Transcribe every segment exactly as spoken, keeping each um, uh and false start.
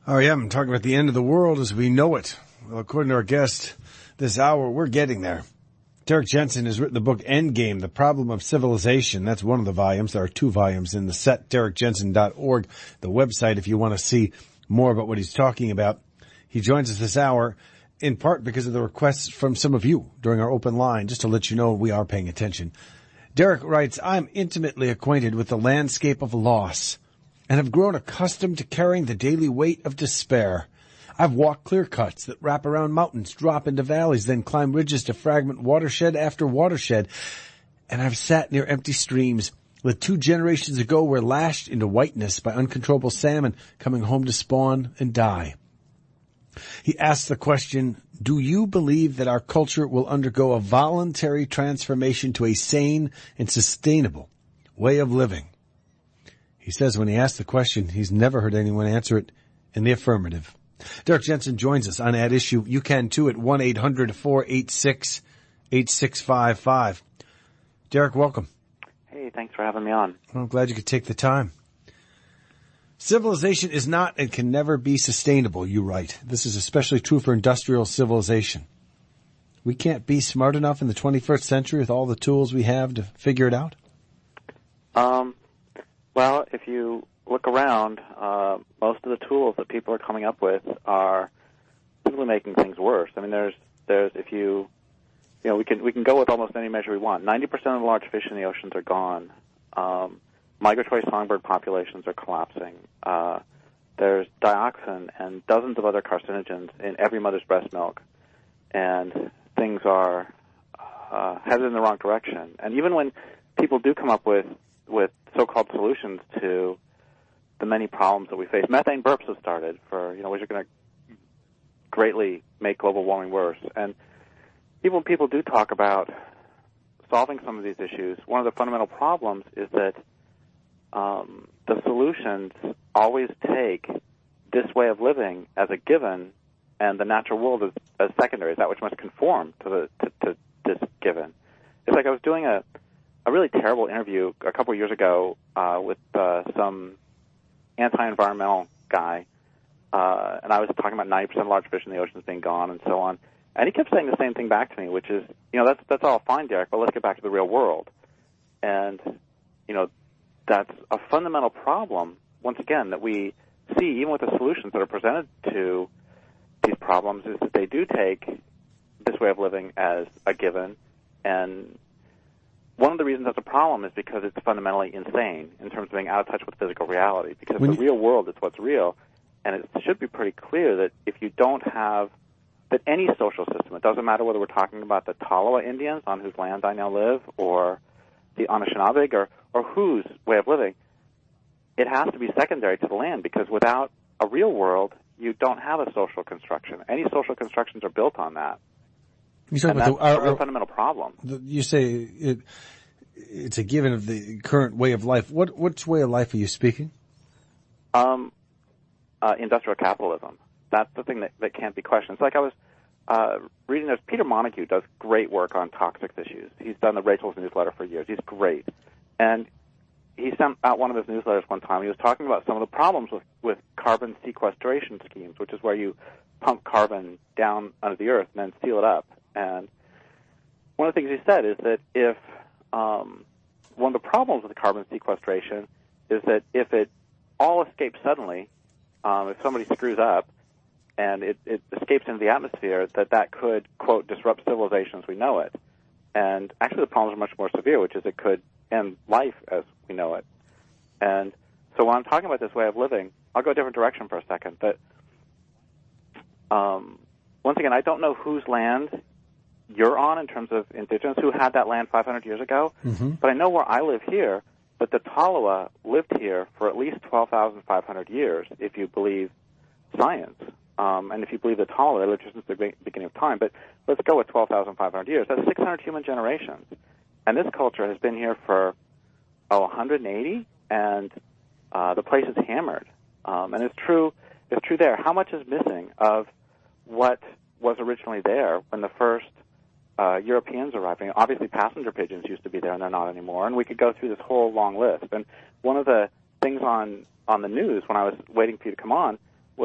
Oh, yeah, I'm talking about the end of the world as we know it. Well, according to our guest this hour, we're getting there. Derrick Jensen has written the book Endgame, The Problem of Civilization. That's one of the volumes. There are two volumes in the set, derrick jensen dot org, the website, if you want to see more about what he's talking about. He joins us this hour in part because of the requests from some of you during our open line, just to let you know we are paying attention. Derrick writes, I'm intimately acquainted with the landscape of loss and have grown accustomed to carrying the daily weight of despair. I've walked clear cuts that wrap around mountains, drop into valleys, then climb ridges to fragment watershed after watershed. And I've sat near empty streams that two generations ago were lashed into whiteness by uncontrollable salmon coming home to spawn and die. He asks the question, do you believe that our culture will undergo a voluntary transformation to a sane and sustainable way of living? He says when he asks the question, he's never heard anyone answer it in the affirmative. Derrick Jensen joins us on At Issue. You can too at one eight hundred four eight six eight six five five. Derrick, welcome. Hey, thanks for having me on. Well, I'm glad you could take the time. Civilization is not and can never be sustainable, you write. This is especially true for industrial civilization. We can't be smart enough in the twenty-first century with all the tools we have to figure it out? Um, well, if you look around, uh, most of the tools that people are coming up with are simply making things worse. I mean, there's, there's, if you, you know, we can, we can go with almost any measure we want. ninety percent of the large fish in the oceans are gone. Um, migratory songbird populations are collapsing. Uh, there's dioxin and dozens of other carcinogens in every mother's breast milk. And things are, uh, headed in the wrong direction. And even when people do come up with, with so-called solutions to the many problems that we face. Methane burps have started for, you know, which are going to greatly make global warming worse. And even when people do talk about solving some of these issues, one of the fundamental problems is that um, the solutions always take this way of living as a given and the natural world as, as secondary, that which must conform to, the, to, to this given. It's like I was doing a, a really terrible interview a couple of years ago uh, with uh, some anti-environmental guy, uh, and I was talking about ninety percent of large fish in the oceans being gone and so on. And he kept saying the same thing back to me, which is, you know, that's that's all fine, Derrick, but let's get back to the real world. And, you know, that's a fundamental problem, once again, that we see even with the solutions that are presented to these problems is that they do take this way of living as a given. And one of the reasons that's a problem is because it's fundamentally insane in terms of being out of touch with physical reality. Because when the you... real world is what's real, and it should be pretty clear that if you don't have, that any social system, it doesn't matter whether we're talking about the Tolowa Indians on whose land I now live, or the Anishinaabe, or, or whose way of living, it has to be secondary to the land, because without a real world, you don't have a social construction. Any social constructions are built on that. You talk and about that's the, our, a real our, fundamental problem. The, you say it, it's a given of the current way of life. What which way of life are you speaking? Um, uh, industrial capitalism. That's the thing that, that can't be questioned. It's like I was uh, reading this. Peter Montague does great work on toxics issues. He's done the Rachel's newsletter for years. He's great. And he sent out one of his newsletters one time. He was talking about some of the problems with, with carbon sequestration schemes, which is where you pump carbon down under the earth and then seal it up. And one of the things he said is that if um, one of the problems with carbon sequestration is that if it all escapes suddenly, um, if somebody screws up and it, it escapes into the atmosphere, that that could, quote, disrupt civilization as we know it. And actually the problems are much more severe, which is it could end life as we know it. And so when I'm talking about this way of living, I'll go a different direction for a second. But um, once again, I don't know whose land you're on in terms of indigenous who had that land five hundred years ago, mm-hmm. but I know where I live here, that the Tolowa lived here for at least twelve thousand five hundred years, if you believe science. Um, and if you believe the Tolowa, they lived since the beginning of time. But let's go with twelve thousand five hundred years. That's six hundred human generations. And this culture has been here for, oh, one hundred eighty, and uh, the place is hammered. Um, and it's true, it's true there. How much is missing of what was originally there when the first Uh, Europeans arriving? Obviously, passenger pigeons used to be there, and they're not anymore. And we could go through this whole long list. And one of the things on, on the news when I was waiting for you to come on was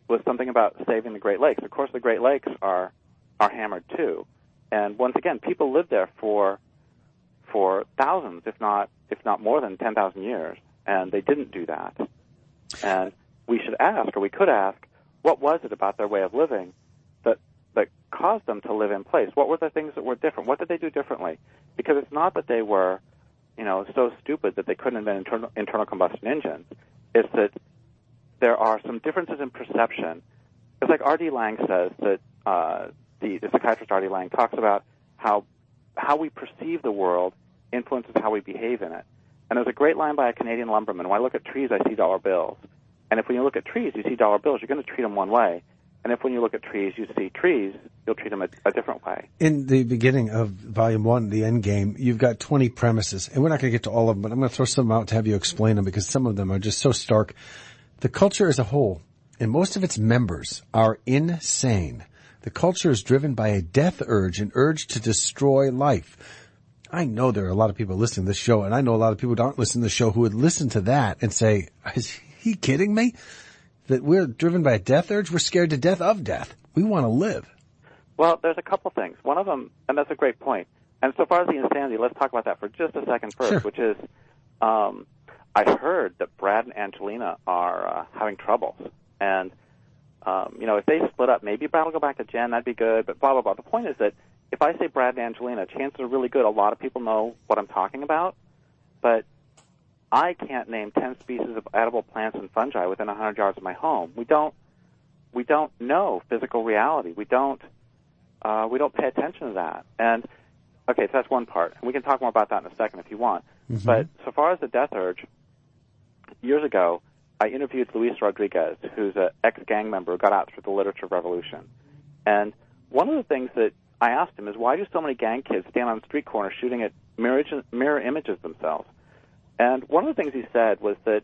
was something about saving the Great Lakes. Of course, the Great Lakes are are hammered too, and once again, people lived there for for thousands, if not if not more than ten thousand years, and they didn't do that. And we should ask, or we could ask, what was it about their way of living that that caused them to live in place? What were the things that were different? What did they do differently? Because it's not that they were, you know, so stupid that they couldn't invent internal, internal combustion engines. It's that there are some differences in perception. It's like R D Laing says that uh, the, the psychiatrist R D Laing talks about how how we perceive the world influences how we behave in it. And there's a great line by a Canadian lumberman: when I look at trees, I see dollar bills. And if when you look at trees, you see dollar bills, you're going to treat them one way. And if when you look at trees, you see trees, you'll treat them a, a different way. In the beginning of Volume one, The End Game, you've got twenty premises. And we're not going to get to all of them, but I'm going to throw some out to have you explain them because some of them are just so stark. The culture as a whole, and most of its members, are insane. The culture is driven by a death urge, an urge to destroy life. I know there are a lot of people listening to this show, and I know a lot of people who aren't listening to the show who would listen to that and say, is he kidding me? That we're driven by a death urge? We're scared to death of death. We want to live. Well, there's a couple things. One of them, and that's a great point. And so far as the insanity, let's talk about that for just a second first, Sure. which is um, I heard that Brad and Angelina are uh, having troubles. And, um, you know, if they split up, maybe Brad will go back to Jen, that'd be good, but blah, blah, blah. The point is that if I say Brad and Angelina, chances are really good a lot of people know what I'm talking about, but I can't name ten species of edible plants and fungi within one hundred yards of my home. We don't we don't know physical reality. We don't uh, we don't pay attention to that. And okay, so that's one part. And we can talk more about that in a second if you want. Mm-hmm. But so far as the death urge, years ago, I interviewed Luis Rodriguez, who's an ex-gang member who got out through the literature revolution. And one of the things that I asked him is, why do so many gang kids stand on street corners shooting at mirror, mirror images of themselves? And one of the things he said was that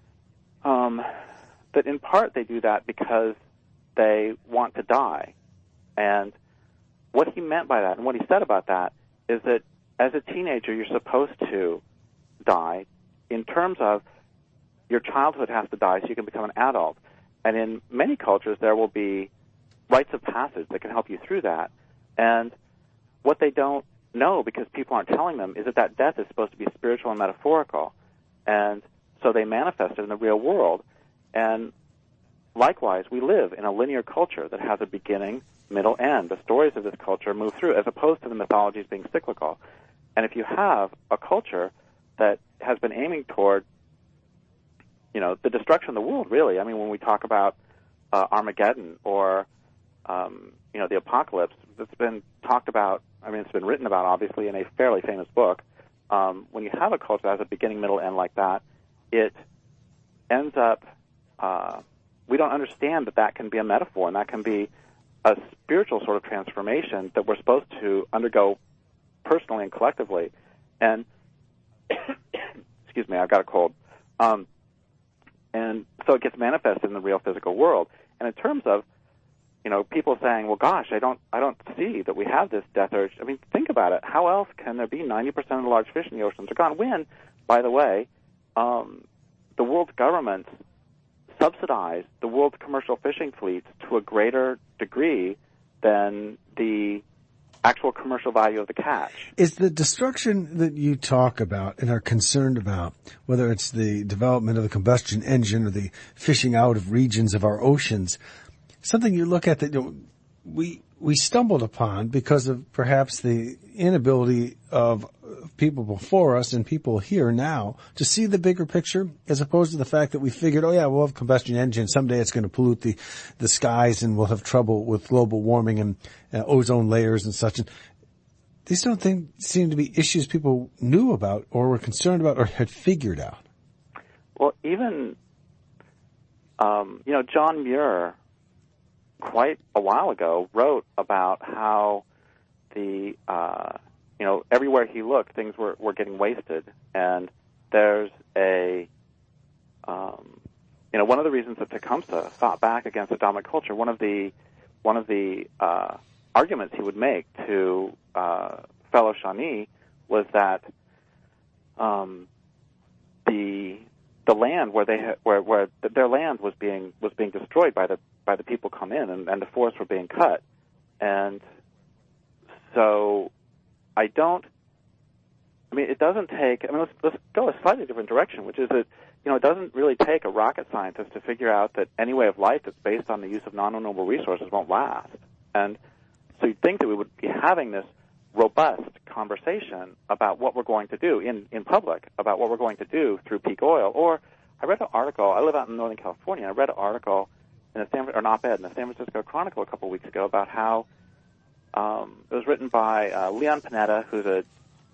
um, that in part they do that because they want to die. And what he meant by that, and what he said about that, is that as a teenager you're supposed to die in terms of your childhood has to die so you can become an adult. And in many cultures there will be rites of passage that can help you through that. And what they don't know, because people aren't telling them, is that that death is supposed to be spiritual and metaphorical. And so they manifest it in the real world. And likewise, we live in a linear culture that has a beginning, middle, end. The stories of this culture move through, as opposed to the mythologies being cyclical. And if you have a culture that has been aiming toward, you know, the destruction of the world, really. I mean, when we talk about uh, Armageddon or, um, you know, the apocalypse, it's been talked about, I mean, it's been written about, obviously, in a fairly famous book. Um, when you have a culture that has a beginning, middle, end like that, it ends up, uh, we don't understand that that can be a metaphor, and that can be a spiritual sort of transformation that we're supposed to undergo personally and collectively. And, excuse me, I've got a cold. Um, and so it gets manifested in the real physical world. And in terms of, you know, people saying, well, gosh, I don't I don't see that we have this death urge. I mean, think about it. How else can there be ninety percent of the large fish in the oceans are gone? When, by the way, um, the world's governments subsidize the world's commercial fishing fleets to a greater degree than the actual commercial value of the catch. Is the destruction that you talk about and are concerned about, whether it's the development of the combustion engine or the fishing out of regions of our oceans, something you look at that, you know, we we stumbled upon because of perhaps the inability of people before us and people here now to see the bigger picture, as opposed to the fact that we figured, oh yeah, we'll have a combustion engine. Someday it's going to pollute the, the skies and we'll have trouble with global warming and uh, ozone layers and such. And these don't think, seem to be issues people knew about or were concerned about or had figured out. Well, even, um, you know, John Muir, quite a while ago, wrote about how the, uh, you know, everywhere he looked, things were, were getting wasted. And there's a, um, you know, one of the reasons that Tecumseh fought back against Adamic culture, one of the, one of the uh, arguments he would make to uh, fellow Shawnee was that um, the the land where they ha- where where their land was being was being destroyed by the by the people come in, and, and the forests were being cut, and so I don't. I mean, it doesn't take. I mean, let's let's go a slightly different direction, which is that you know it doesn't really take a rocket scientist to figure out that any way of life that's based on the use of non-renewable resources won't last, and so you'd think that we would be having this robust conversation about what we're going to do in, in public, about what we're going to do through peak oil. Or I read an article, I live out in Northern California, I read an article in a San, or an op-ed in the San Francisco Chronicle a couple of weeks ago about how um, it was written by uh, Leon Panetta, who's a,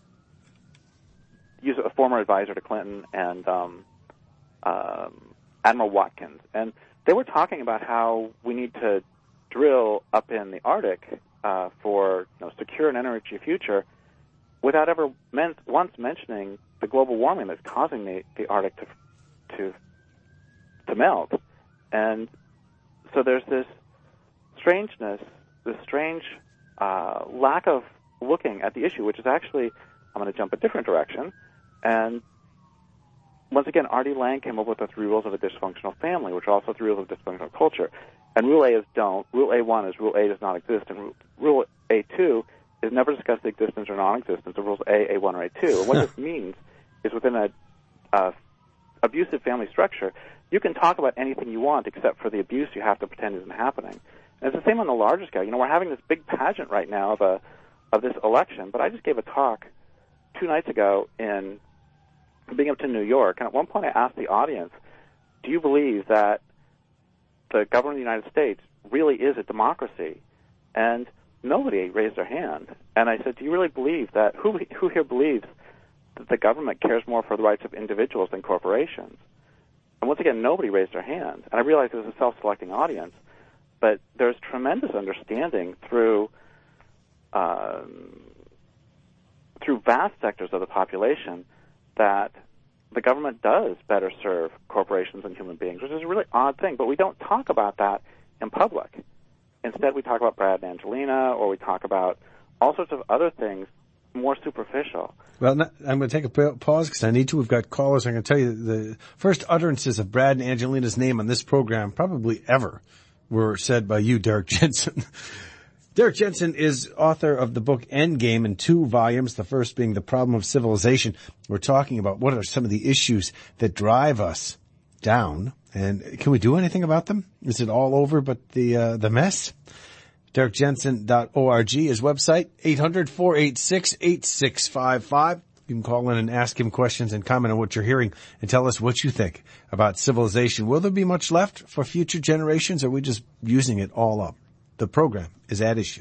he's a former advisor to Clinton, and um, um, Admiral Watkins. And they were talking about how we need to drill up in the Arctic Uh, for you know, secure an energy future, without ever men- once mentioning the global warming that's causing the, the Arctic to to to melt. And so there's this strangeness, this strange uh, lack of looking at the issue, which is actually, I'm going to jump a different direction. And once again, Artie Lang came up with the three rules of a dysfunctional family, which are also three rules of dysfunctional culture. And Rule A is don't. Rule A one is Rule A does not exist. And Rule A two is never discuss the existence or non-existence of Rules A, A one, or A two. And what this means is within a uh, abusive family structure, you can talk about anything you want except for the abuse you have to pretend isn't happening. And it's the same on the larger scale. You know, we're having this big pageant right now of a of this election, but I just gave a talk two nights ago in Binghamton, New York, and at one point I asked the audience, do you believe that the government of the United States really is a democracy? And nobody raised their hand. And I said, do you really believe that, who who here believes that the government cares more for the rights of individuals than corporations? And once again, nobody raised their hand. And I realized it was a self-selecting audience, but there's tremendous understanding through um, through vast sectors of the population that the government does better serve corporations and human beings, which is a really odd thing. But we don't talk about that in public. Instead, we talk about Brad and Angelina, or we talk about all sorts of other things more superficial. Well, I'm going to take a pause because I need to. We've got callers. I'm going to tell you the first utterances of Brad and Angelina's name on this program, probably ever, were said by you, Derrick Jensen. Derrick Jensen is author of the book Endgame in two volumes, the first being The Problem of Civilization. We're talking about what are some of the issues that drive us down, and can we do anything about them? Is it all over but the uh, the mess? Derrick Jensen dot org, his website, eight hundred, four eight six, eight six five five. You can call in and ask him questions and comment on what you're hearing and tell us what you think about civilization. Will there be much left for future generations, or are we just using it all up? The program is at issue.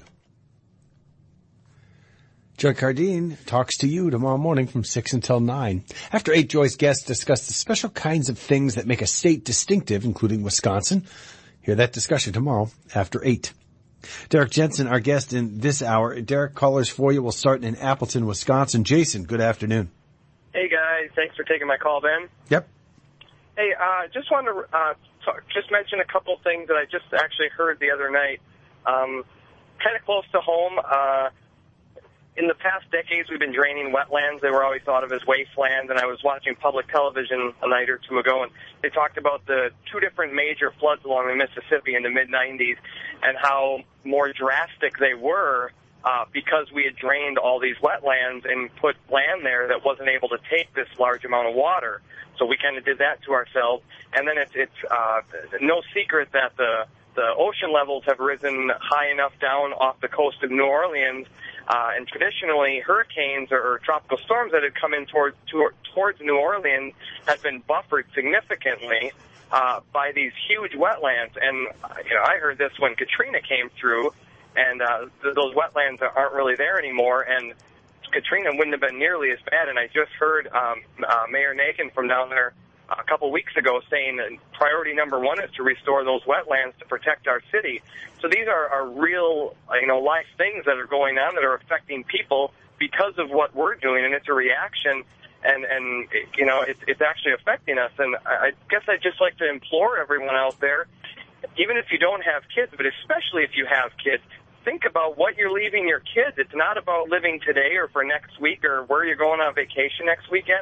Joy Cardine talks to you tomorrow morning from six until nine. After eight, Joy's guests discuss the special kinds of things that make a state distinctive, including Wisconsin. Hear that discussion tomorrow after eight. Derrick Jensen, our guest in this hour. Derrick, callers for you. We'll start in Appleton, Wisconsin. Jason, good afternoon. Hey, guys. Thanks for taking my call, Ben. Yep. Hey, uh, just wanted to uh, talk, just mention a couple things that I just actually heard the other night. Um, kind of close to home. Uh, in the past decades, we've been draining wetlands. They were always thought of as wasteland, and I was watching public television a night or two ago, and they talked about the two different major floods along the Mississippi in the mid nineties and how more drastic they were uh, because we had drained all these wetlands and put land there that wasn't able to take this large amount of water. So we kind of did that to ourselves. And then it's, it's uh, no secret that the the ocean levels have risen high enough down off the coast of New Orleans, uh, and traditionally hurricanes or, or tropical storms that had come in towards to, towards New Orleans have been buffered significantly uh, by these huge wetlands. And you know, I heard this when Katrina came through, and uh, th- those wetlands aren't really there anymore, and Katrina wouldn't have been nearly as bad. And I just heard um, uh, Mayor Nagin from down there a couple weeks ago saying that priority number one is to restore those wetlands to protect our city. So these are, are real, you know, life things that are going on that are affecting people because of what we're doing, and it's a reaction, and, and you know, it's, it's actually affecting us. And I guess I'd just like to implore everyone out there, even if you don't have kids, but especially if you have kids, think about what you're leaving your kids. It's not about living today or for next week or where you're going on vacation next weekend.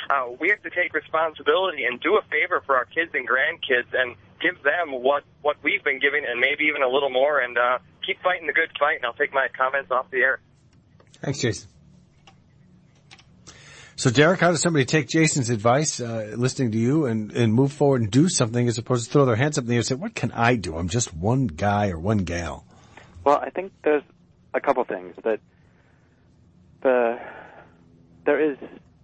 uh, we have to take responsibility and do a favor for our kids and grandkids and give them what, what we've been giving and maybe even a little more, and uh, keep fighting the good fight, and I'll take my comments off the air. Thanks, Jason. So, Derek, how does somebody take Jason's advice, uh, listening to you, and, and move forward and do something as opposed to throw their hands up in the air and say, what can I do? I'm just one guy or one gal. Well, I think there's a couple things. That the there is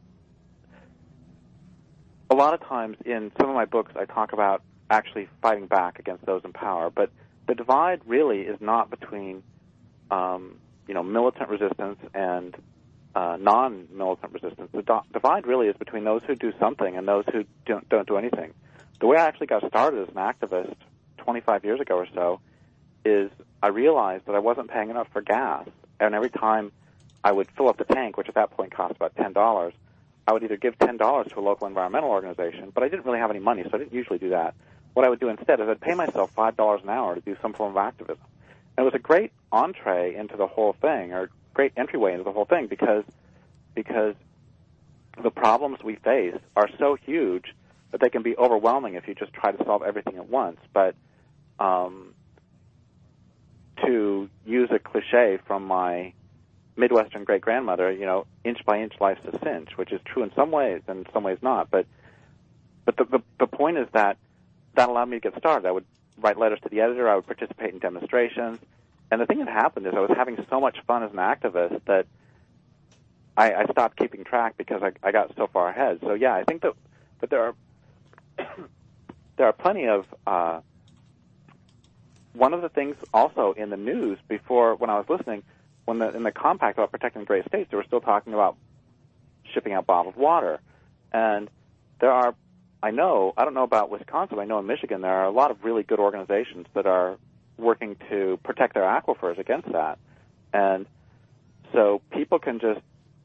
a lot of times in some of my books I talk about actually fighting back against those in power, but the divide really is not between um, you know militant resistance and uh, non-militant resistance. The do- divide really is between those who do something and those who don't, don't do anything. The way I actually got started as an activist twenty-five years ago or so is I realized that I wasn't paying enough for gas, and every time I would fill up the tank, which at that point cost about ten dollars, I would either give ten dollars to a local environmental organization, but I didn't really have any money, so I didn't usually do that. What I would do instead is I'd pay myself five dollars an hour to do some form of activism. And it was a great entree into the whole thing, or great entryway into the whole thing, because because the problems we face are so huge that they can be overwhelming if you just try to solve everything at once. But um, to use a cliche from my Midwestern great-grandmother, you know, inch by inch life's a cinch, which is true in some ways and in some ways not. But but the, the, the point is that that allowed me to get started. I would write letters to the editor. I would participate in demonstrations. And the thing that happened is I was having so much fun as an activist that I, I stopped keeping track because I, I got so far ahead. So, yeah, I think that, that there are there are plenty of uh, one of the things also in the news before when I was listening, when the, in the compact about protecting the great states, they were still talking about shipping out bottled water. And there are, I know, I don't know about Wisconsin, but I know in Michigan there are a lot of really good organizations that are working to protect their aquifers against that. And so people can just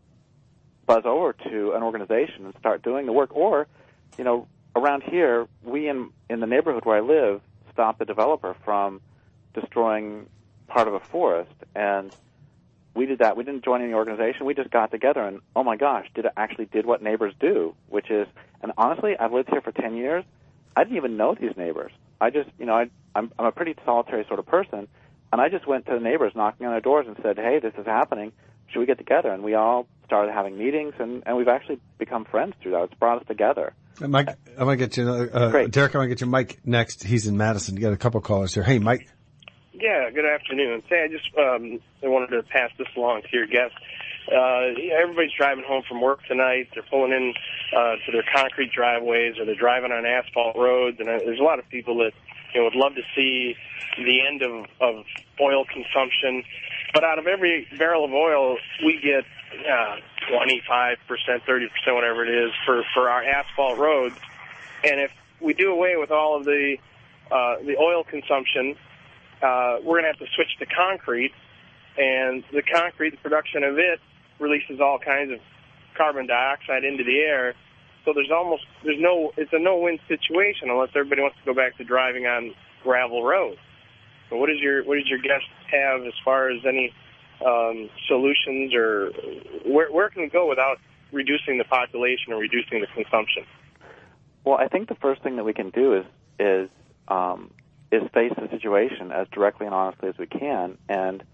buzz over to an organization and start doing the work. Or, you know, around here, we in, in the neighborhood where I live stopped the developer from destroying part of a forest. And we did that. We didn't join any organization. We just got together and, oh my gosh, did it actually did what neighbors do, which is, and honestly, I've lived here for ten years. I didn't even know these neighbors. I just, you know, I, I'm, I'm a pretty solitary sort of person, and I just went to the neighbors knocking on their doors and said, hey, this is happening. Should we get together? And we all started having meetings, and, and we've actually become friends through that. It's brought us together. Uh, Mike, I want to get you, uh, Great. Derek, I want to get you Mike next. He's in Madison. You got a couple callers here. Hey, Mike. Yeah, good afternoon. Say, I just um, I wanted to pass this along to your guest. Uh, everybody's driving home from work tonight. They're pulling in uh, to their concrete driveways, or they're driving on asphalt roads. And uh, there's a lot of people that you know would love to see the end of, of oil consumption. But out of every barrel of oil, we get uh, twenty-five percent, thirty percent, whatever it is, for, for our asphalt roads. And if we do away with all of the uh, the oil consumption, Uh, we're going to have to switch to concrete, and the concrete, the production of it, releases all kinds of carbon dioxide into the air. So there's almost, there's no, it's a no-win situation unless everybody wants to go back to driving on gravel roads. So what is your, what does your guest have as far as any um, solutions, or where, where can we go without reducing the population or reducing the consumption? Well, I think the first thing that we can do is, is, um, is face the situation as directly and honestly as we can, and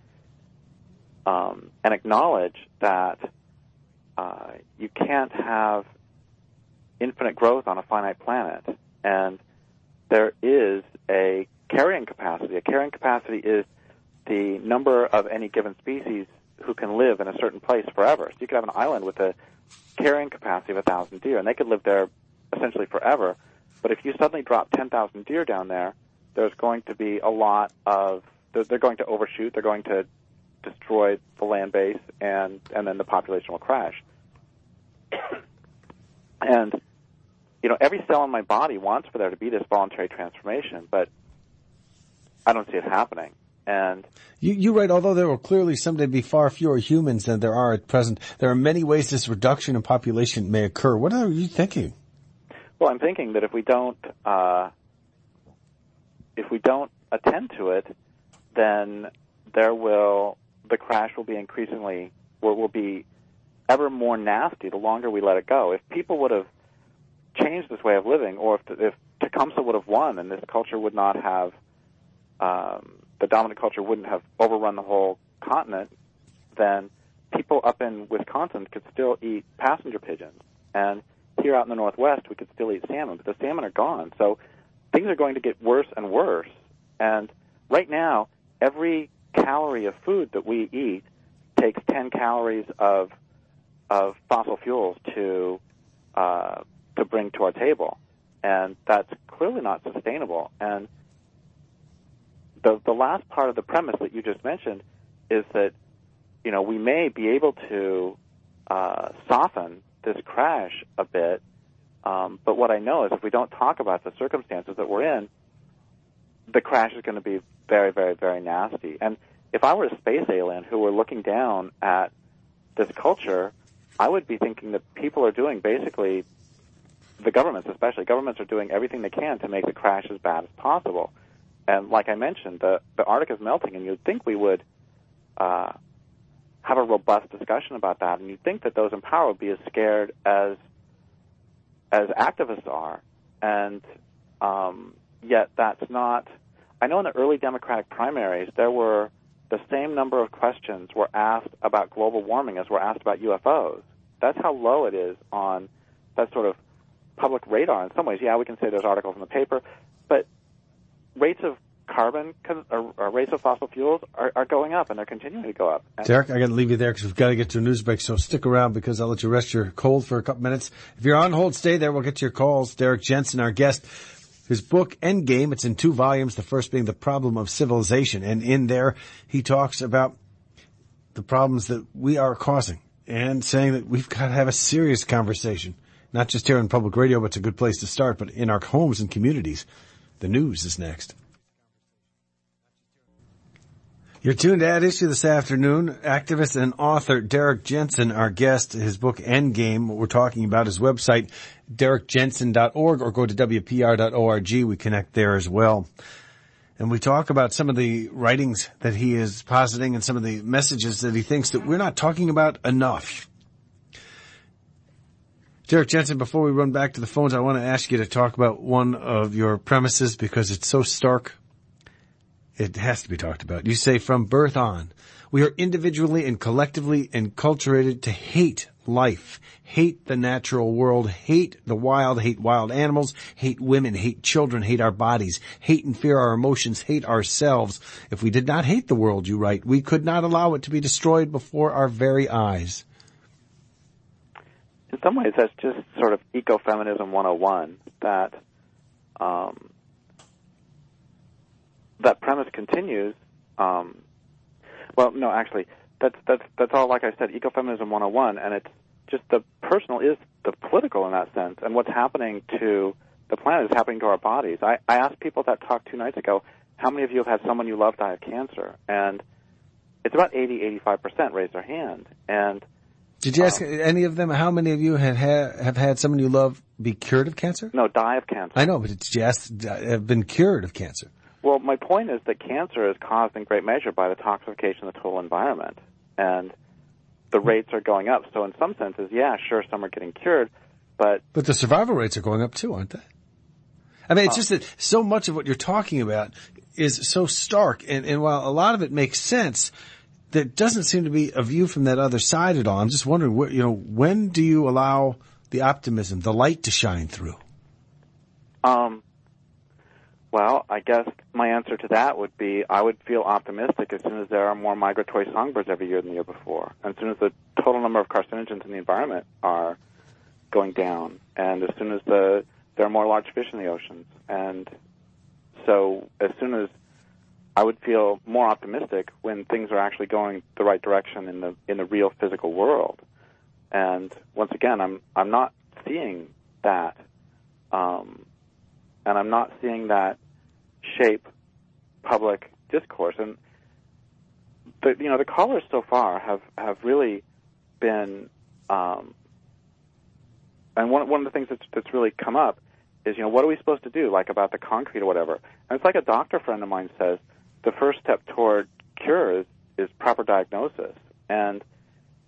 um, and acknowledge that uh, you can't have infinite growth on a finite planet, and there is a carrying capacity. A carrying capacity is the number of any given species who can live in a certain place forever. So you could have an island with a carrying capacity of a thousand deer, and they could live there essentially forever. But if you suddenly drop ten thousand deer down there, there's going to be a lot of, they're going to overshoot, they're going to destroy the land base, and, and then the population will crash. And, you know, every cell in my body wants for there to be this voluntary transformation, but I don't see it happening. And You, you write, although there will clearly someday be far fewer humans than there are at present, there are many ways this reduction in population may occur. What are you thinking? Well, I'm thinking that if we don't, uh, if we don't attend to it, then there will, the crash will be increasingly, will, will be ever more nasty the longer we let it go. If people would have changed this way of living, or if, if Tecumseh would have won and this culture would not have, um, the dominant culture wouldn't have overrun the whole continent, then people up in Wisconsin could still eat passenger pigeons. And here out in the Northwest, we could still eat salmon, but the salmon are gone. So things are going to get worse and worse. And right now, every calorie of food that we eat takes ten calories of of fossil fuels to uh, to bring to our table, and that's clearly not sustainable. And the the last part of the premise that you just mentioned is that, you know, we may be able to uh, soften this crash a bit, um, but what I know is if we don't talk about the circumstances that we're in, the crash is going to be very, very, very nasty. And if I were a space alien who were looking down at this culture, I would be thinking that people are doing basically, the governments especially, governments are doing everything they can to make the crash as bad as possible. And like I mentioned, the, the Arctic is melting, and you'd think we would uh, have a robust discussion about that, and you'd think that those in power would be as scared as as activists are. And um, yet that's not... I know in the early Democratic primaries, there were the same number of questions were asked about global warming as were asked about U F Os. That's how low it is on that sort of public radar. In some ways, yeah, we can say there's articles in the paper, but rates of carbon or, or rates of fossil fuels are, are going up, and they're continuing to go up. And Derek, I got to leave you there because we've got to get to a news break, so stick around because I'll let you rest your cold for a couple minutes. If you're on hold, stay there. We'll get to your calls. Derek Jensen, our guest. His book, Endgame, it's in two volumes, the first being The Problem of Civilization. And in there, he talks about the problems that we are causing and saying that we've got to have a serious conversation, not just here on public radio, but it's a good place to start, but in our homes and communities. The news is next. You're tuned to At Issue this afternoon. Activist and author Derek Jensen, our guest. His book, Endgame, what we're talking about, his website, derek jensen dot org, or go to w p r dot org. We connect there as well. And we talk about some of the writings that he is positing and some of the messages that he thinks that we're not talking about enough. Derek Jensen, before we run back to the phones, I want to ask you to talk about one of your premises because it's so stark. It has to be talked about. You say, from birth on, we are individually and collectively enculturated to hate life, hate the natural world, hate the wild, hate wild animals, hate women, hate children, hate our bodies, hate and fear our emotions, hate ourselves. If we did not hate the world, you write, we could not allow it to be destroyed before our very eyes. In some ways, that's just sort of ecofeminism one oh one, that um, that premise continues. Um, well, no, actually, that's that's that's all. Like I said, ecofeminism one oh one, and it's just the personal is the political in that sense. And what's happening to the planet is happening to our bodies. I, I asked people that talked two nights ago, how many of you have had someone you love die of cancer? And it's about eighty, eighty-five percent raised their hand. And did you ask um, any of them how many of you have had, have had someone you love be cured of cancer? No, die of cancer. I know, but did you ask, have been cured of cancer? Well, my point is that cancer is caused in great measure by the toxification of the total environment, and the rates are going up. So in some senses, yeah, sure, some are getting cured, but... But the survival rates are going up too, aren't they? I mean, it's uh, just that so much of what you're talking about is so stark, and, and while a lot of it makes sense, there doesn't seem to be a view from that other side at all. I'm just wondering, what, you know, when do you allow the optimism, the light to shine through? Um... Well, I guess my answer to that would be I would feel optimistic as soon as there are more migratory songbirds every year than the year before, and as soon as the total number of carcinogens in the environment are going down, and as soon as the there are more large fish in the oceans. And so as soon as I would feel more optimistic when things are actually going the right direction in the in the real physical world. And once again, I'm I'm not seeing that. Um, And I'm not seeing that shape public discourse. And the, you know, the callers so far have, have really been, um, and one one of the things that's, that's really come up is, you know, what are we supposed to do, like about the concrete or whatever? And it's like a doctor friend of mine says, the first step toward cure is, is proper diagnosis. And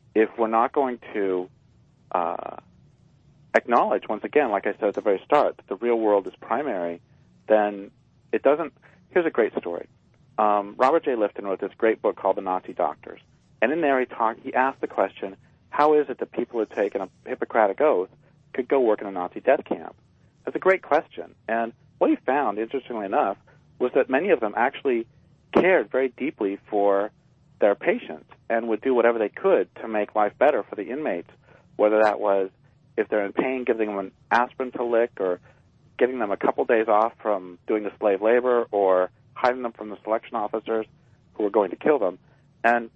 if we're not going to uh, acknowledge, once again, like I said at the very start, that the real world is primary, then it doesn't. Here's a great story. Um, Robert J. Lifton wrote this great book called The Nazi Doctors. And in there he talked, he asked the question, how is it that people who had taken a Hippocratic oath could go work in a Nazi death camp? That's a great question. And what he found, interestingly enough, was that many of them actually cared very deeply for their patients and would do whatever they could to make life better for the inmates, whether that was, if they're in pain, giving them an aspirin to lick, or giving them a couple days off from doing the slave labor, or hiding them from the selection officers who were going to kill them. And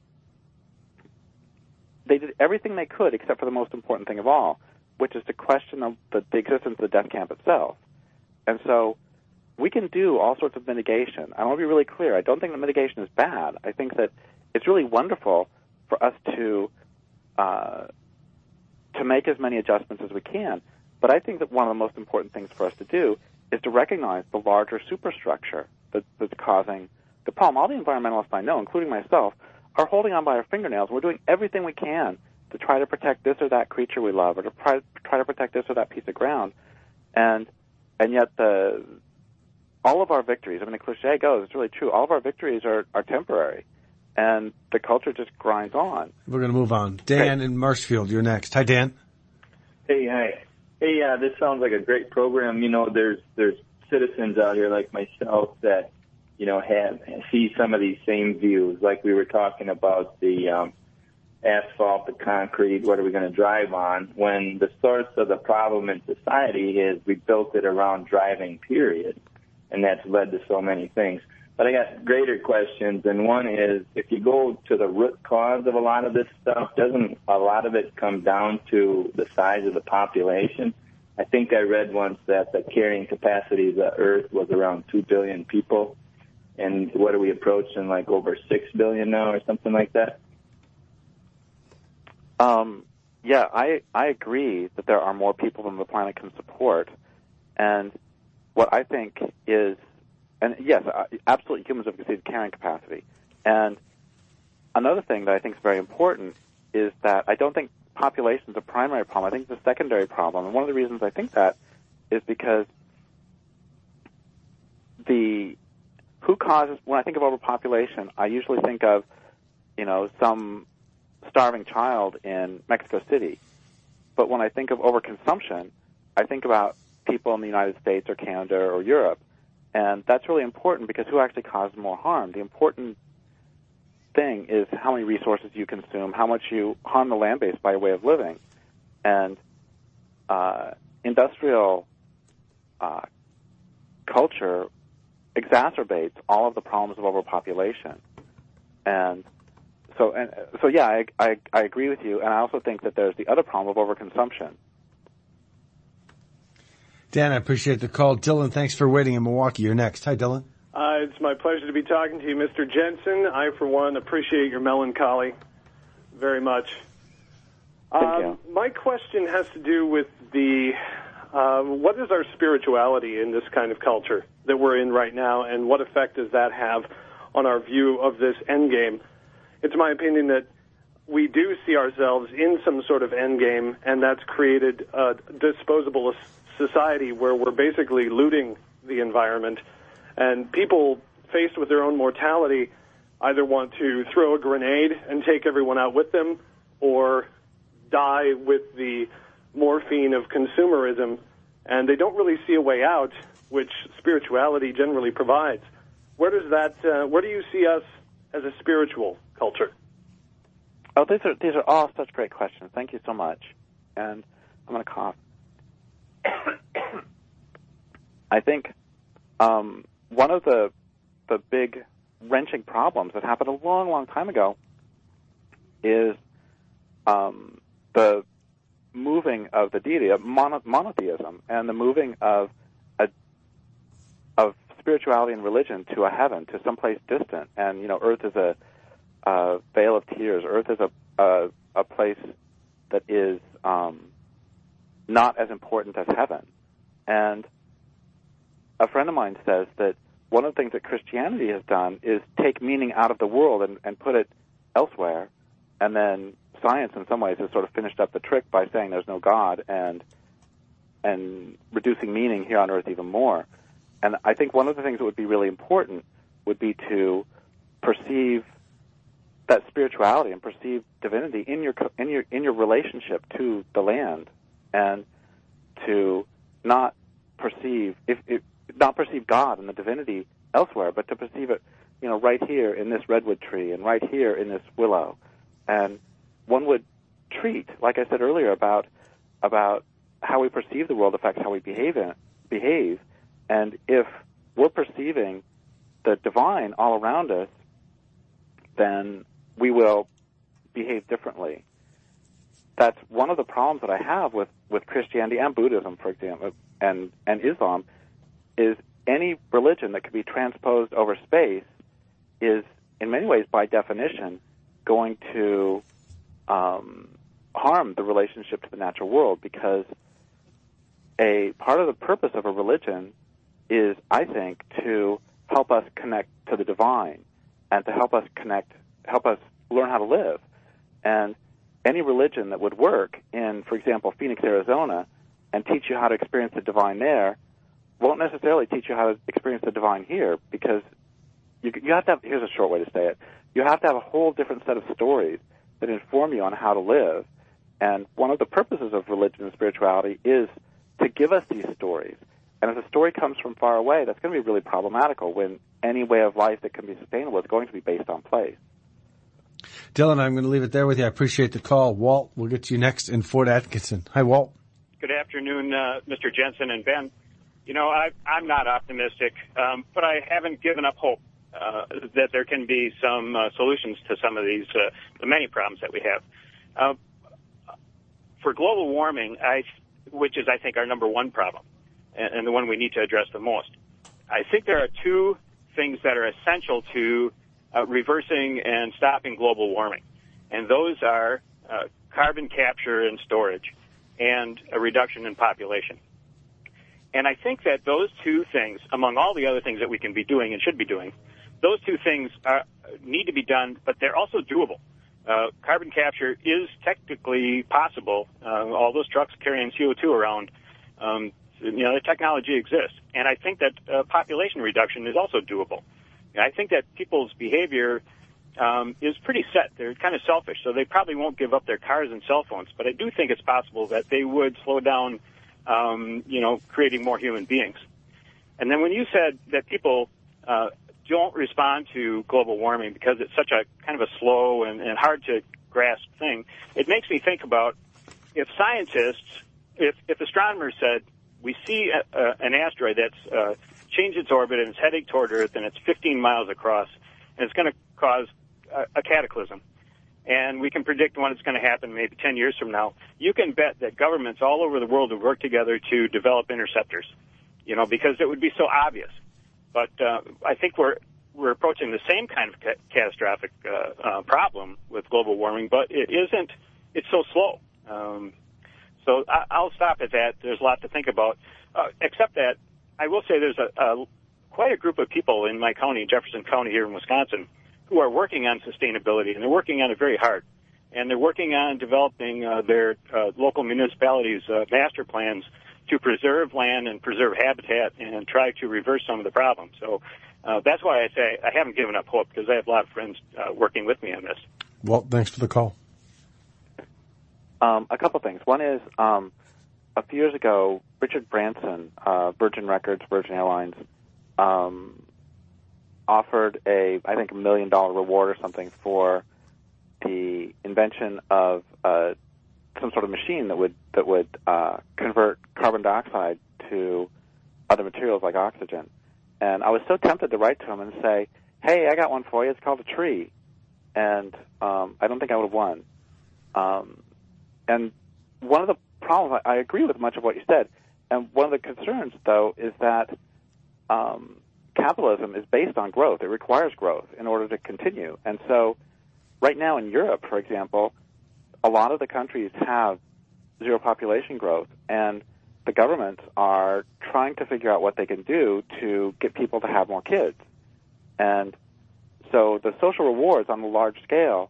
they did everything they could except for the most important thing of all, which is to question the, the, the existence of the death camp itself. And so we can do all sorts of mitigation. I want to be really clear. I don't think that mitigation is bad. I think that it's really wonderful for us to uh, to make as many adjustments as we can. But I think that one of the most important things for us to do is to recognize the larger superstructure that, that's causing the problem. All the environmentalists I know, including myself, are holding on by our fingernails. We're doing everything we can to try to protect this or that creature we love, or to try, try to protect this or that piece of ground. And and yet the all of our victories, I mean, the cliche goes, it's really true, all of our victories are, are temporary. And the culture just grinds on. We're going to move on. Dan in Marshfield, you're next. Hi, Dan. Hey, hi. Hey, uh, this sounds like a great program. You know, there's there's citizens out here like myself that, you know, have see some of these same views. Like we were talking about the um, asphalt, the concrete, what are we going to drive on, when the source of the problem in society is we built it around driving, period. And that's led to so many things. But I got greater questions, and one is, if you go to the root cause of a lot of this stuff, doesn't a lot of it come down to the size of the population? I think I read once that the carrying capacity of the Earth was around two billion people, and what are we approaching, like over six billion now or something like that? Um, yeah, I, I agree that there are more people than the planet can support, and what I think is, and yes, absolutely humans have exceeded carrying capacity. And another thing that I think is very important is that I don't think population is a primary problem. I think it's a secondary problem. And one of the reasons I think that is because the who causes, when I think of overpopulation, I usually think of, you know, some starving child in Mexico City. But when I think of overconsumption, I think about people in the United States or Canada or Europe. And that's really important because who actually causes more harm? The important thing is how many resources you consume, how much you harm the land base by way of living. And uh, industrial uh, culture exacerbates all of the problems of overpopulation. And so, and, so yeah, I, I, I agree with you. And I also think that there's the other problem of overconsumption. Dan, I appreciate the call. Dylan, thanks for waiting in Milwaukee. You're next. Hi, Dylan. Uh, it's my pleasure to be talking to you, Mister Jensen. I, for one, appreciate your melancholy very much. Thank um, you. My question has to do with the uh, what is our spirituality in this kind of culture that we're in right now, and what effect does that have on our view of this endgame? It's my opinion that we do see ourselves in some sort of endgame, and that's created a disposable society where we're basically looting the environment, and people faced with their own mortality either want to throw a grenade and take everyone out with them, or die with the morphine of consumerism, and they don't really see a way out, which spirituality generally provides. Where does that? Uh, where do you see us as a spiritual culture? Oh, these are these are all such great questions. Thank you so much. And I'm going to cough. I think um, one of the the big wrenching problems that happened a long, long time ago is um, the moving of the deity, of mono- monotheism, and the moving of a, of spirituality and religion to a heaven, to someplace distant. And you know, Earth is a, a veil of tears. Earth is a a, a place that is um, not as important as heaven. And a friend of mine says that one of the things that Christianity has done is take meaning out of the world and, and put it elsewhere, and then science in some ways has sort of finished up the trick by saying there's no God and and reducing meaning here on earth even more. And I think one of the things that would be really important would be to perceive that spirituality and perceive divinity in your in your in your relationship to the land, and to not perceive if, if not perceive God and the divinity elsewhere, but to perceive it, you know, right here in this redwood tree and right here in this willow. And one would treat, like I said earlier, about about how we perceive the world affects how we behave in it, behave. And if we're perceiving the divine all around us, then we will behave differently. That's one of the problems that I have with, with Christianity and Buddhism, for example, and, and Islam, is any religion that can be transposed over space is, in many ways, by definition, going to um, harm the relationship to the natural world, because a part of the purpose of a religion is, I think, to help us connect to the divine and to help us connect, help us learn how to live. And any religion that would work in, for example, Phoenix, Arizona, and teach you how to experience the divine there won't necessarily teach you how to experience the divine here, because you, you have to have, here's a short way to say it, you have to have a whole different set of stories that inform you on how to live. And one of the purposes of religion and spirituality is to give us these stories. And if a story comes from far away, that's going to be really problematical when any way of life that can be sustainable is going to be based on place. Dylan, I'm going to leave it there with you. I appreciate the call. Walt, we'll get to you next in Fort Atkinson. Hi, Walt. Good afternoon, uh, Mister Jensen and Ben. You know, I, I'm not optimistic, um, but I haven't given up hope uh, that there can be some uh, solutions to some of these, uh, the many problems that we have. Uh, for global warming, I, which is, I think, our number one problem, and, and the one we need to address the most, I think there are two things that are essential to uh, reversing and stopping global warming, and those are uh, carbon capture and storage and a reduction in population. And I think that those two things, among all the other things that we can be doing and should be doing, those two things are, need to be done, but they're also doable. Uh, carbon capture is technically possible. Uh, all those trucks carrying C O two around, um, you know, the technology exists. And I think that uh, population reduction is also doable. And I think that people's behavior um, is pretty set. They're kind of selfish, so they probably won't give up their cars and cell phones. But I do think it's possible that they would slow down Um, you know, creating more human beings. And then when you said that people uh, don't respond to global warming because it's such a kind of a slow and, and hard to grasp thing, it makes me think about if scientists, if, if astronomers said, we see a, a, an asteroid that's uh, changed its orbit and it's heading toward Earth and it's fifteen miles across and it's going to cause a, a cataclysm, and we can predict when it's going to happen maybe ten years from now, you can bet that governments all over the world would work together to develop interceptors, you know, because it would be so obvious. But uh, I think we're we're approaching the same kind of ca- catastrophic uh, uh, problem with global warming, but it isn't, it's so slow. Um, so I, I'll stop at that. There's a lot to think about, uh, except that I will say there's a, a quite a group of people in my county, Jefferson County here in Wisconsin, who are working on sustainability, and they're working on it very hard. And they're working on developing uh, their uh, local municipalities' uh, master plans to preserve land and preserve habitat and try to reverse some of the problems. So uh, that's why I say I haven't given up hope, because I have a lot of friends uh, working with me on this. Walt, thanks for the call. Um, a couple things. One is, um, a few years ago, Richard Branson, uh, Virgin Records, Virgin Airlines, um, offered a, I think, a million dollar reward or something for the invention of uh, some sort of machine that would that would uh, convert carbon dioxide to other materials like oxygen. And I was so tempted to write to him and say, "Hey, I got one for you. It's called a tree." And um, I don't think I would have won. Um, and one of the problems, I, I agree with much of what you said. And one of the concerns, though, is that um, capitalism is based on growth. It requires growth in order to continue. And so right now in Europe, for example, a lot of the countries have zero population growth, and the governments are trying to figure out what they can do to get people to have more kids. And so the social rewards on a large scale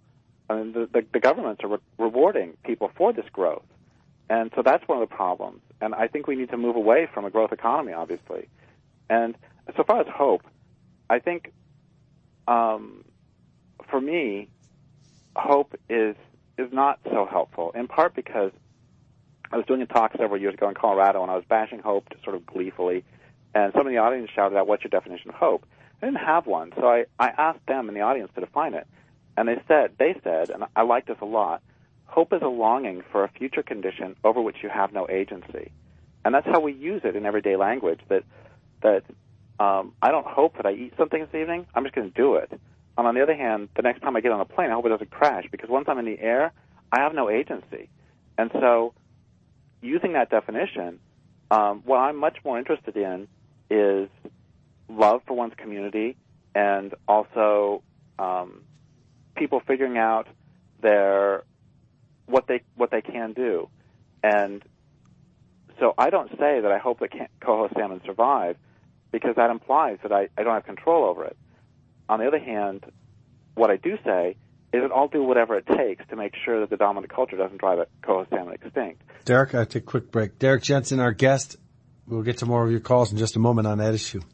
I mean, the, the, the governments are re- rewarding people for this growth. And so that's one of the problems. And I think we need to move away from a growth economy, obviously. And so far as hope, I think, um, for me, hope is is not so helpful, in part because I was doing a talk several years ago in Colorado, and I was bashing hope sort of gleefully, and some of the audience shouted out, "What's your definition of hope?" I didn't have one, so I, I asked them in the audience to define it. And they said, they said, and I like this a lot, hope is a longing for a future condition over which you have no agency. And that's how we use it in everyday language, that that um, I don't hope that I eat something this evening, I'm just going to do it. And on the other hand, the next time I get on a plane, I hope it doesn't crash, because once I'm in the air, I have no agency. And so using that definition, um, what I'm much more interested in is love for one's community, and also um, people figuring out their what they what they can do. And so I don't say that I hope that coho salmon survive, because that implies that I, I don't have control over it. On the other hand, what I do say is that I'll do whatever it takes to make sure that the dominant culture doesn't drive coho salmon extinct. Derek, I'll take a quick break. Derek Jensen, our guest. We'll get to more of your calls in just a moment on that issue.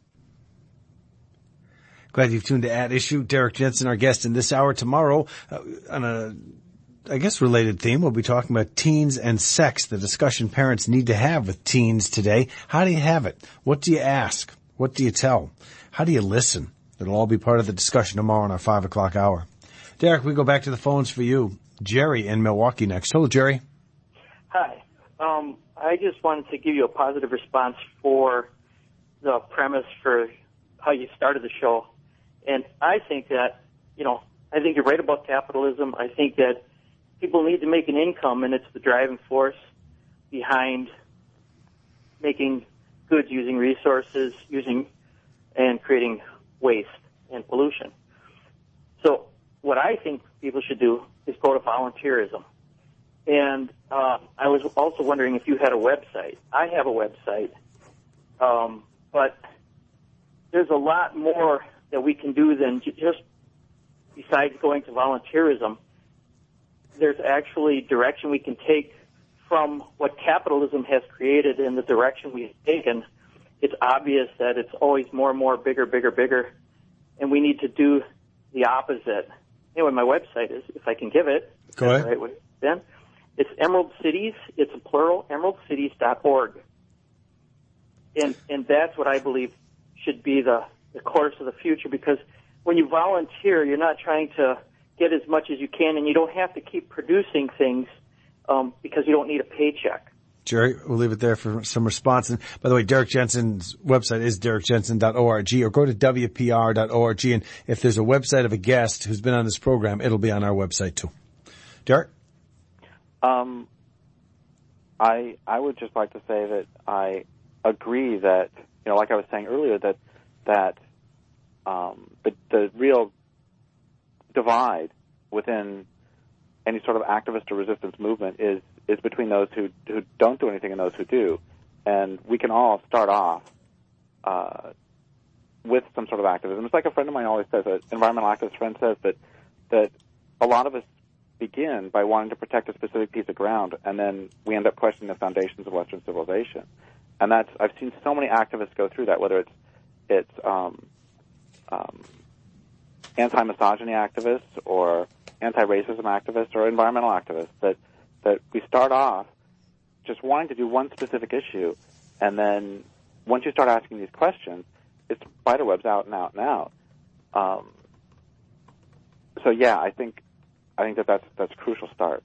Glad you've tuned to At Issue. Derek Jensen, our guest in this hour. Tomorrow, uh, on a, I guess, related theme, we'll be talking about teens and sex, the discussion parents need to have with teens today. How do you have it? What do you ask? What do you tell? How do you listen? It'll all be part of the discussion tomorrow in our five o'clock hour. Derek, we go back to the phones for you. Jerry in Milwaukee next. Hello, Jerry. Hi. Um, I just wanted to give you a positive response for the premise for how you started the show. And I think that, you know, I think you're right about capitalism. I think that people need to make an income, and it's the driving force behind making goods, using resources, using and creating waste and pollution. So what I think people should do is go to volunteerism. And uh, I was also wondering if you had a website. I have a website, um, but there's a lot more that we can do than just, besides going to volunteerism. There's actually direction we can take from what capitalism has created in the direction we've taken. It's obvious that it's always more and more, bigger, bigger, bigger, and we need to do the opposite. Anyway, my website is, if I can give it. Go ahead. Right way, then. It's Emerald Cities. It's a plural, emerald cities dot org. And, and that's what I believe should be the, the course of the future, because when you volunteer, you're not trying to get as much as you can, and you don't have to keep producing things um, because you don't need a paycheck. Jerry, we'll leave it there for some response. And by the way, Derek Jensen's website is derek jensen dot org, or go to w p r dot org. And if there's a website of a guest who's been on this program, it'll be on our website too. Derek? Um, I I would just like to say that I agree that, you know, like I was saying earlier, that that um, the, the real divide within any sort of activist or resistance movement is is between those who who don't do anything and those who do. And we can all start off uh, with some sort of activism. It's like a friend of mine always says, an environmental activist friend says, that that a lot of us begin by wanting to protect a specific piece of ground, and then we end up questioning the foundations of Western civilization. And that's, I've seen so many activists go through that, whether it's it's um, um, anti-misogyny activists or anti-racism activists or environmental activists, that that we start off just wanting to do one specific issue, and then once you start asking these questions, it's spider webs out and out and out. Um, so yeah, I think I think that that's that's a crucial start.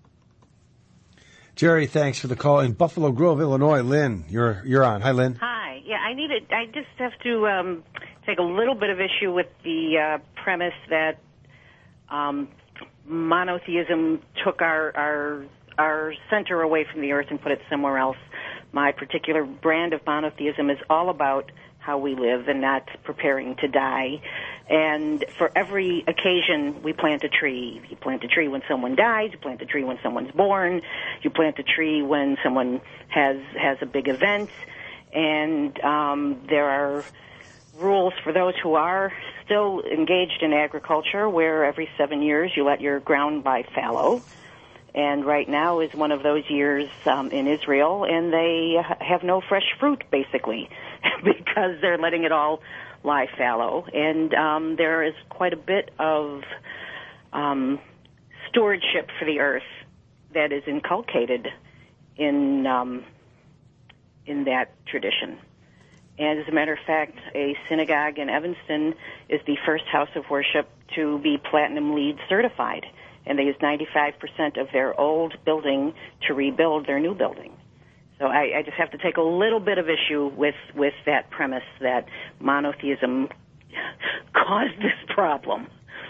Jerry, thanks for the call. In Buffalo Grove, Illinois, Lynn, you're you're on. Hi, Lynn. Hi. Yeah, I need it. I just have to um, take a little bit of issue with the uh, premise that um, monotheism took our our our center away from the earth and put it somewhere else. My particular brand of monotheism is all about how we live and not preparing to die. And for every occasion, we plant a tree. You plant a tree when someone dies. You plant a tree when someone's born. You plant a tree when someone has has a big event. And um, there are rules for those who are still engaged in agriculture, where every seven years you let your ground lie fallow. And right now is one of those years um, in Israel, and they have no fresh fruit, basically, because they're letting it all lie fallow. And um, there is quite a bit of um, stewardship for the earth that is inculcated in um, in that tradition. And as a matter of fact, a synagogue in Evanston is the first house of worship to be Platinum LEED certified. And they use ninety-five percent of their old building to rebuild their new building. So I, I just have to take a little bit of issue with, with that premise that monotheism caused this problem.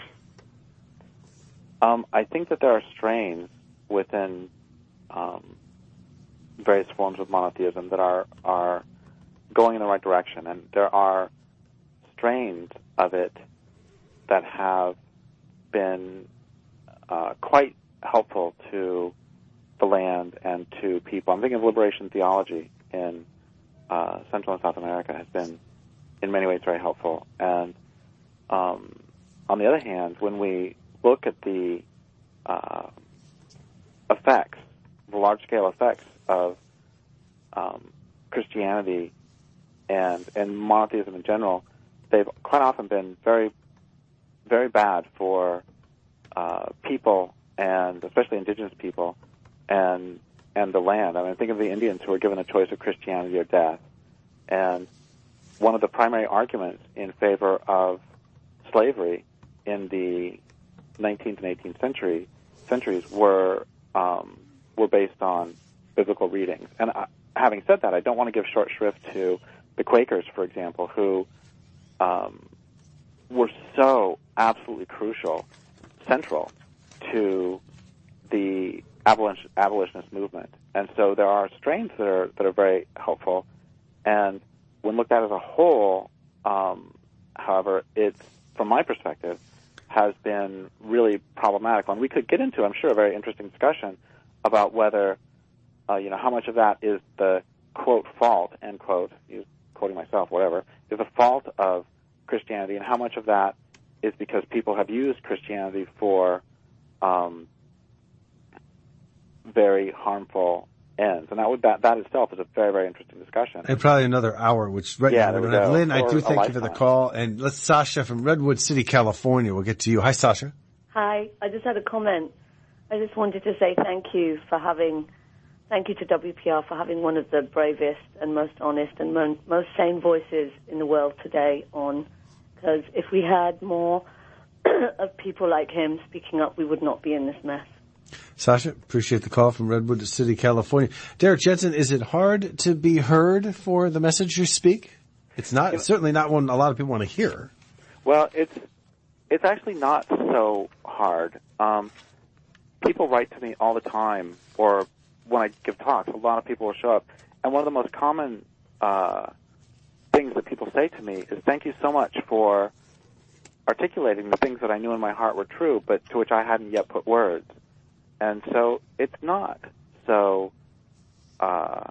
Um, I think that there are strains within um, various forms of monotheism that are, are going in the right direction, and there are strains of it that have been uh, quite helpful to the land and to people. I'm thinking of liberation theology in uh, Central and South America has been, in many ways, very helpful. And um, on the other hand, when we look at the uh, effects, the large-scale effects of um, Christianity and, and monotheism in general, they've quite often been very, very bad for uh, people, and especially indigenous people, and and the land. I mean, think of the Indians who were given a choice of Christianity or death. And one of the primary arguments in favor of slavery in the nineteenth and eighteenth century centuries were um, were based on biblical readings. And I, having said that, I don't want to give short shrift to the Quakers, for example, who um, were so absolutely crucial, central to the abolition, abolitionist movement. And so there are strains that are that are very helpful. And when looked at as a whole, um, however, it's, from my perspective, has been really problematic. And we could get into, I'm sure, a very interesting discussion about whether, uh, you know, how much of that is the, quote, fault, end quote, quoting myself, whatever, is the fault of Christianity, and how much of that is because people have used Christianity for um, very harmful ends. And that would that, that itself is a very, very interesting discussion. And probably another hour, which right yeah, now we have. Lynn, I do thank lifetime. you for the call. And let's Sasha from Redwood City, California. We'll get to you. Hi, Sasha. Hi. I just had a comment. I just wanted to say thank you for having, thank you to W P R for having one of the bravest and most honest and mo- most sane voices in the world today on. Because if we had more of people like him speaking up, we would not be in this mess. Sasha, appreciate the call from Redwood City, California. Derek Jensen, is it hard to be heard for the message you speak? It's not. It's certainly not one a lot of people want to hear. Well, it's it's actually not so hard. Um, people write to me all the time, or when I give talks, a lot of people will show up. And one of the most common uh, things that people say to me is, thank you so much for articulating the things that I knew in my heart were true, but to which I hadn't yet put words. And so it's not so uh,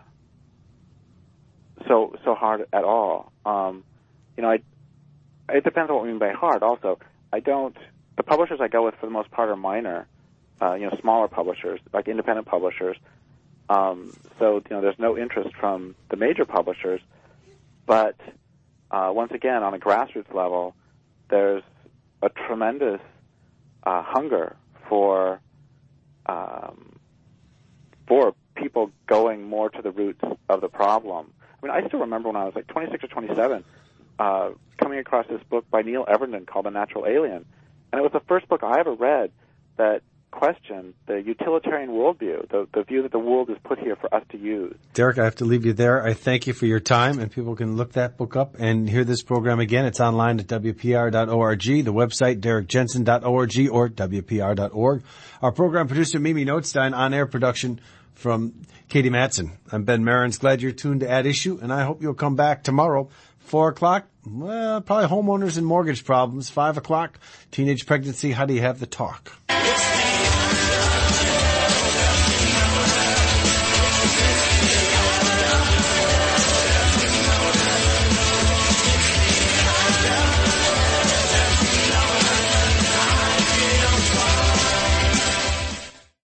so so hard at all. Um, you know, I, it depends on what we mean by hard. Also, I don't. The publishers I go with, for the most part, are minor, uh, you know, smaller publishers, like independent publishers. Um, so you know, there's no interest from the major publishers. But uh, once again, on a grassroots level, there's a tremendous uh, hunger for Um, for people going more to the roots of the problem. I mean, I still remember when I was like twenty-six or twenty-seven, uh, coming across this book by Neil Evernden called The Natural Alien. And it was the first book I ever read that questioned the utilitarian worldview, the, the view that the world is put here for us to use. Derek, I have to leave you there. I thank you for your time, and people can look that book up and hear this program again. It's online at W P R dot org, the website derek jensen dot org or W P R dot org. Our program producer, Mimi Notstein, on-air production from Katie Matson. I'm Ben Marins. Glad you're tuned to At Issue, and I hope you'll come back tomorrow. Four o'clock, well, probably homeowners and mortgage problems. Five o'clock, teenage pregnancy. How do you have the talk?